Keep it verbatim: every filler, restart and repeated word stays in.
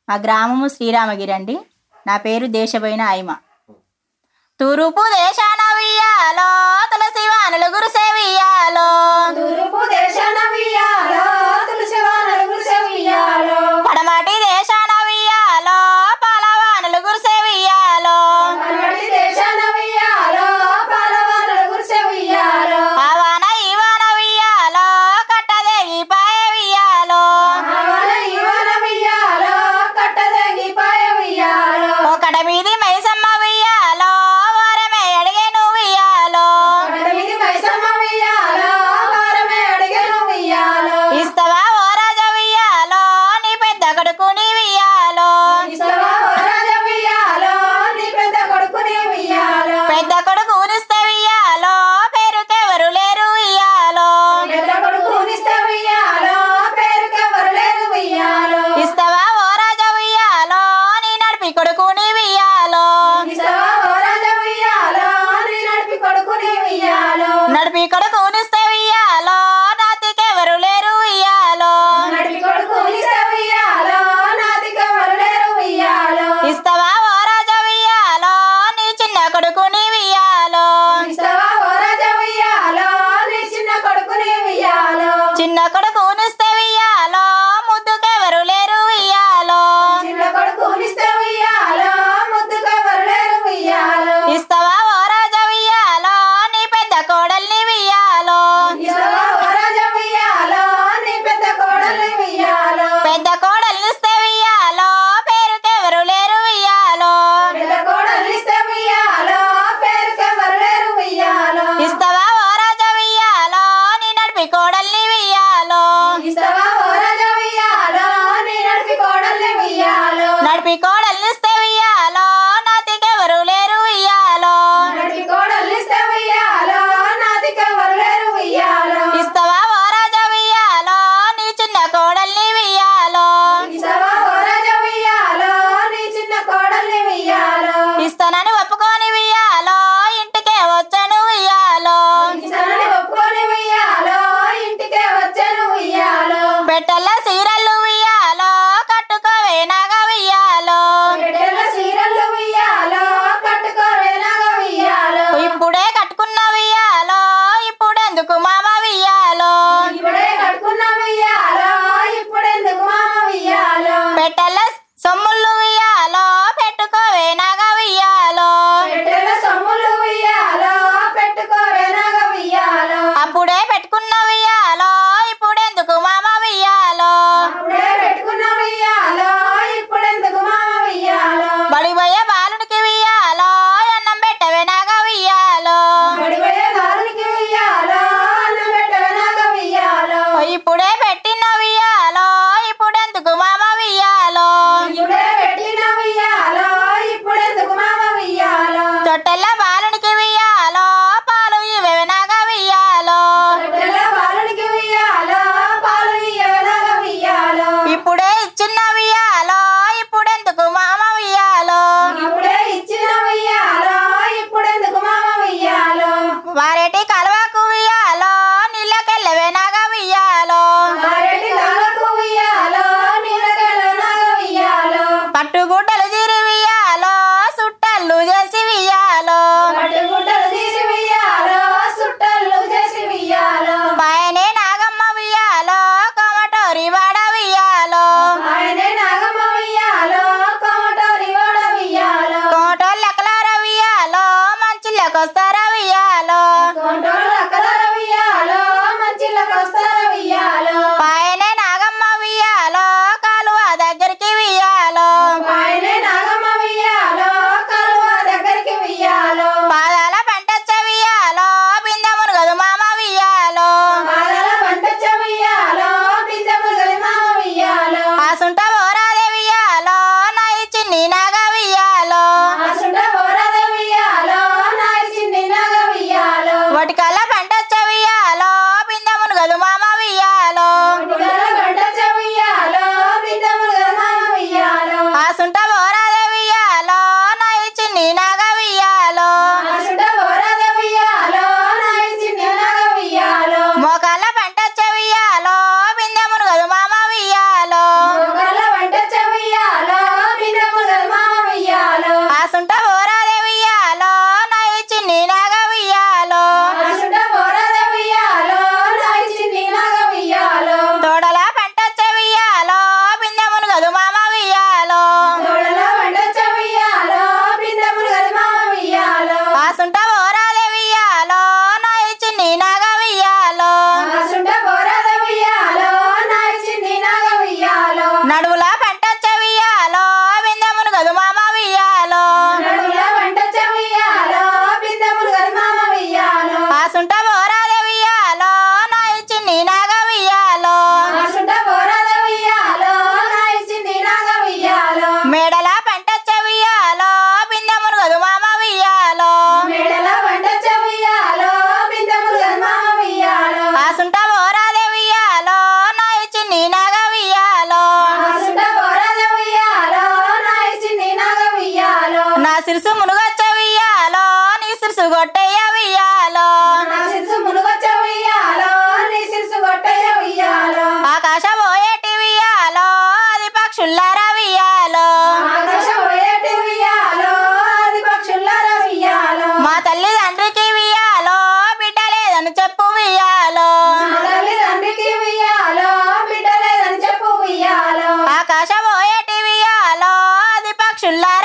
మా గ్రామము శ్రీరామగిరి అండి. నా పేరు దేశబోయిన ఐమ. తూర్పు దేశాన వియ్యాలో తులసి వానలు గురుసేవియ్యాలో, తూర్పు దేశాన వియ్యాలో తులసి వానలు గురుసేవియ్యాలో, పడమటి దేశాన వియ్యాలో పాల వానలు గురుసేవియ్యాలో, పడమటి దేశాన వియ్యాలో పాల వానలు గురుసేవియ్యాలో, ఆ వాన ఈ వాన వియ్యాలో కట్టదేగి పాయ వియ్యాలో, ఆ వాన ఈ వాన వియ్యాలో కట్టదేగి పాయ వియ్యాలో, ఒకడ మీది మైసమ్మ వియ్యాలో వారమే అడిగేను వియ్యాలో, కడమిది మైసమ్మ వియ్యాలో వారమే అడిగెను వియ్యాలో, ఇస్తవా ఓ రాజా వియ్యాలో నీ పెద్ద కొడుకుని వియ్యాలో, ఇస్తవా ఓ రాజా వియ్యాలో నీ పెద్ద కొడుకుని వియ్యాలో, పెద్ద కొడుకునిస్తే వియ్యాలో పేరుకెవరు లేరు వియ్యాలో, పెద్ద కొడుకునిస్తే వియ్యాలో పేరుకెవరు లేరు వియ్యాలో, ఇస్తవా ఓ రాజా వియ్యాలో నీ నడిపి కొడుకుని వియ్యాలో, ఇస్తవా ఓ రాజా వియ్యాలో నీ నడిపి కొడుకుని వియ్యాలో, నడిపి కొడుకునిస్తే వియ్యాలో నాతికెవరు లేరు వియ్యాలో, నడిపి కొడుకునిస్తే వియ్యాలో నాతికెవరు లేరు వియ్యాలో, ఇస్తవా ఓ రాజా వియ్యాలో నీ చిన్న కొడుకుని వియ్యాలో, ఇస్తవా ఓ రాజా వియ్యాలో నీ చిన్న కొడుకుని వియ్యాలో, చిన్న కొడుకునిస్తే వియ్యాలో ముద్దుకెవరు లేరు వియ్యాలో, చిన్న కొడుకునిస్తే వియ్యాలో ముద్దుకెవరు లేరు వియ్యాలో, ఇస్తవా ఓ రాజా వియ్యాలో నీ పెద్ద కోడల్ని వియ్యాలో, ఇస్తవా ఓ రాజా వియ్యాలో నీ పెద్ద కోడల్ని వియ్యాలో, పెద్ద కోడల్నిస్తే వియ్యాలో పేరుకెవరు లేరు వియ్యాలో, పెద్ద కోడల్నిస్తే వియ్యాలో పేరుకెవరు లేరు వియ్యాలో, ఇస్తవా ఓ రాజా వియ్యాలో నీ నడిపి కోడల్ని వియ్యాలో, ఇస్తవా ఓ రాజా వియ్యాలో నీ నడిపి కోడల్ని వియ్యాలో, నడిపి కోడల్నిస్తే వియ్యాలో నాతికెవరు లేరు వియ్యాలో, నడిపి కోడల్నిస్తే వియ్యాలో నాతికెవరు లేరు వియ్యాలో, ఇస్తవా ఓ రాజా వియ్యాలో నీ చిన్న కోడల్ని వియ్యాలో, ఇస్తవా ఓ రాజా వియ్యాలో నీ చిన్న కోడల్ని వియ్యాలో, ఇస్తానని ఒప్పుకొని వియ్యాలో ఇంటికే వచ్చాను వియ్యాలో, ఇస్తానని ఒప్పుకొని వియ్యాలో ఇంటికే వచ్చాను వియ్యాలో, పెట్టెల్ల సీరలు వియ్యాలో కట్టుకోవేనాగా వియ్యాలో, పెట్టెల మేడల పంటచ్చ ఉయ్యాలో బిందె మురుగదు మామ ఉయ్యాలో మేడల పంటచ్చ ఉయ్యాలో బిందె మురుగదు మామ ఉయ్యాలో ఆసుంట బోరాదే ఉయ్యాలో నా చిన్ని నాగ ఉయ్యాలో ఆసుంట బోరాదే ఉయ్యాలో నా చిన్ని నాగ ఉయ్యాలో నా సిరుసు మునుగచ్చ ఉయ్యాలో నీ సిరుసు గొట్టయ్య ఉయ్యాలో నా సిరుసు మునుగచ్చ ఉయ్యాలో నీ సిరుసు గొట్టయ్య ఉయ్యాలో ఆకాశ పోయేటి ఉయ్యాలో అది పక్షుల్లారా ఉయ్యాలో ఆకాశ పోయేటి ఉయ్యాలో అది పక్షుల్లారా ఉయ్యాలో మా తల్లి తండ్రికి ఉయ్యాలో బిడ్డ లేదని చెప్పు ఉయ్యాలో మా తల్లి తండ్రికి ఉయ్యాలో బిడ్డ లేదని చెప్పు ఉయ్యాలో ఆకాశ పోయేటి ఉయ్యాలో అది పక్షుల్లారా